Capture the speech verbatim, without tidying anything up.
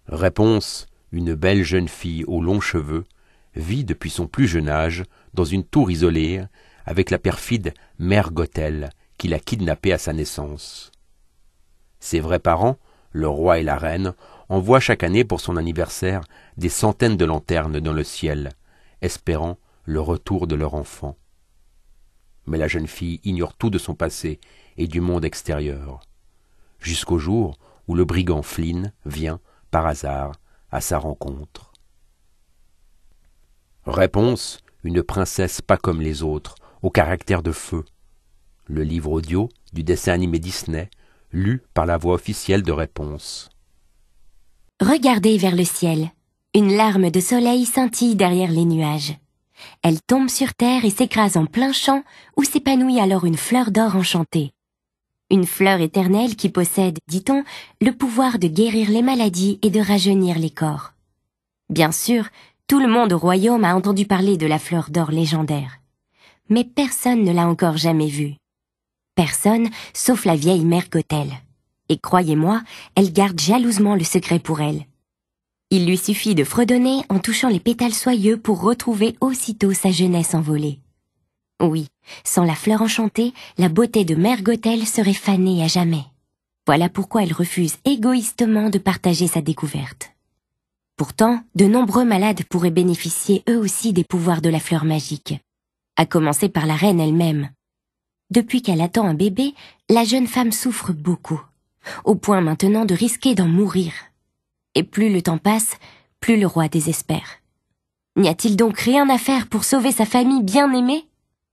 Réponse: une belle jeune fille aux longs cheveux vit depuis son plus jeune âge dans une tour isolée avec la perfide mère Gothel qui l'a kidnappée à sa naissance. Ses vrais parents, le roi et la reine, envoient chaque année pour son anniversaire des centaines de lanternes dans le ciel, espérant le retour de leur enfant. Mais la jeune fille ignore tout de son passé et du monde extérieur, jusqu'au jour où le brigand Flynn vient, par hasard, à sa rencontre. Réponse: une princesse pas comme les autres, au caractère de feu. Le livre audio du dessin animé Disney, lu par la voix officielle de Réponse. Regardez vers le ciel. Une larme de soleil scintille derrière les nuages. Elle tombe sur terre et s'écrase en plein champ où s'épanouit alors une fleur d'or enchantée. Une fleur éternelle qui possède, dit-on, le pouvoir de guérir les maladies et de rajeunir les corps. Bien sûr, tout le monde au royaume a entendu parler de la fleur d'or légendaire. Mais personne ne l'a encore jamais vue. Personne, sauf la vieille mère Gothel. Et croyez-moi, elle garde jalousement le secret pour elle. Il lui suffit de fredonner en touchant les pétales soyeux pour retrouver aussitôt sa jeunesse envolée. Oui, sans la fleur enchantée, la beauté de mère Gothel serait fanée à jamais. Voilà pourquoi elle refuse égoïstement de partager sa découverte. Pourtant, de nombreux malades pourraient bénéficier eux aussi des pouvoirs de la fleur magique, à commencer par la reine elle-même. Depuis qu'elle attend un bébé, la jeune femme souffre beaucoup, au point maintenant de risquer d'en mourir. Et plus le temps passe, plus le roi désespère. N'y a-t-il donc rien à faire pour sauver sa famille bien-aimée ?